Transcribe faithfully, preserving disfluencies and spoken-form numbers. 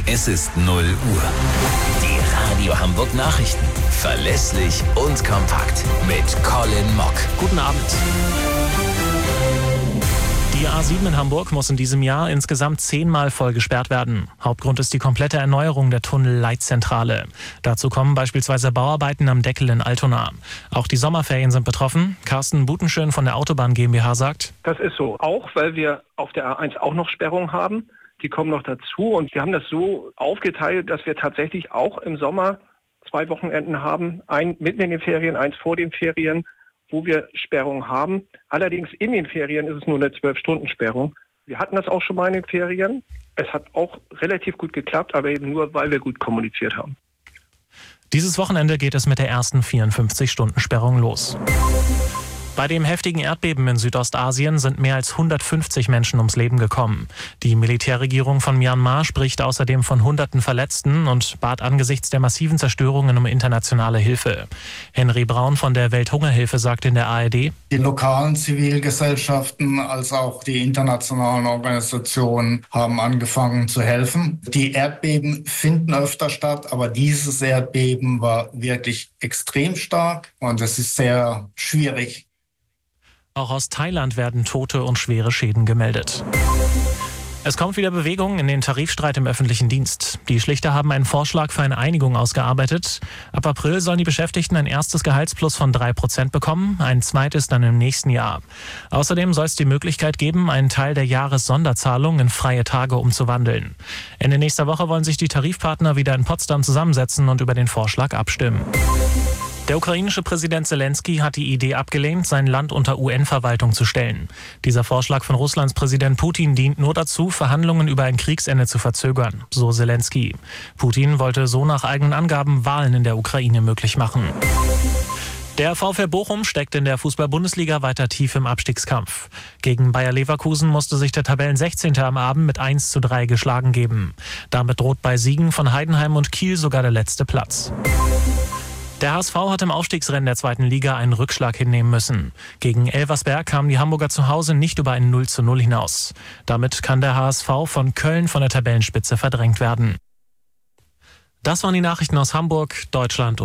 Es ist null Uhr. Die Radio Hamburg Nachrichten. Verlässlich und kompakt. Mit Colin Mock. Guten Abend. Die A sieben in Hamburg muss in diesem Jahr insgesamt zehnmal voll gesperrt werden. Hauptgrund ist die komplette Erneuerung der Tunnelleitzentrale. Dazu kommen beispielsweise Bauarbeiten am Deckel in Altona. Auch die Sommerferien sind betroffen. Carsten Butenschön von der Autobahn GmbH sagt: Das ist so, auch weil wir auf der A eins auch noch Sperrungen haben. Die kommen noch dazu und wir haben das so aufgeteilt, dass wir tatsächlich auch im Sommer zwei Wochenenden haben. Ein mitten in den Ferien, eins vor den Ferien, wo wir Sperrungen haben. Allerdings in den Ferien ist es nur eine zwölf-Stunden-Sperrung. Wir hatten das auch schon mal in den Ferien. Es hat auch relativ gut geklappt, aber eben nur, weil wir gut kommuniziert haben. Dieses Wochenende geht es mit der ersten vierundfünfzig-Stunden-Sperrung los. Bei dem heftigen Erdbeben in Südostasien sind mehr als hundertfünfzig Menschen ums Leben gekommen. Die Militärregierung von Myanmar spricht außerdem von hunderten Verletzten und bat angesichts der massiven Zerstörungen um internationale Hilfe. Henry Braun von der Welthungerhilfe sagt in der A R D: Die lokalen Zivilgesellschaften als auch die internationalen Organisationen haben angefangen zu helfen. Die Erdbeben finden öfter statt, aber dieses Erdbeben war wirklich extrem stark und es ist sehr schwierig. Auch aus Thailand werden Tote und schwere Schäden gemeldet. Es kommt wieder Bewegung in den Tarifstreit im öffentlichen Dienst. Die Schlichter haben einen Vorschlag für eine Einigung ausgearbeitet. Ab April sollen die Beschäftigten ein erstes Gehaltsplus von drei Prozent bekommen, ein zweites dann im nächsten Jahr. Außerdem soll es die Möglichkeit geben, einen Teil der Jahressonderzahlung in freie Tage umzuwandeln. Ende nächster Woche wollen sich die Tarifpartner wieder in Potsdam zusammensetzen und über den Vorschlag abstimmen. Der ukrainische Präsident Zelensky hat die Idee abgelehnt, sein Land unter U N-Verwaltung zu stellen. Dieser Vorschlag von Russlands Präsident Putin dient nur dazu, Verhandlungen über ein Kriegsende zu verzögern, so Zelensky. Putin wollte so nach eigenen Angaben Wahlen in der Ukraine möglich machen. Der VfL Bochum steckt in der Fußball-Bundesliga weiter tief im Abstiegskampf. Gegen Bayer Leverkusen musste sich der Tabellensechzehnte am Abend mit eins zu drei geschlagen geben. Damit droht bei Siegen von Heidenheim und Kiel sogar der letzte Platz. Der H S V hat im Aufstiegsrennen der zweiten Liga einen Rückschlag hinnehmen müssen. Gegen Elversberg kamen die Hamburger zu Hause nicht über ein null zu null hinaus. Damit kann der H S V von Köln von der Tabellenspitze verdrängt werden. Das waren die Nachrichten aus Hamburg, Deutschland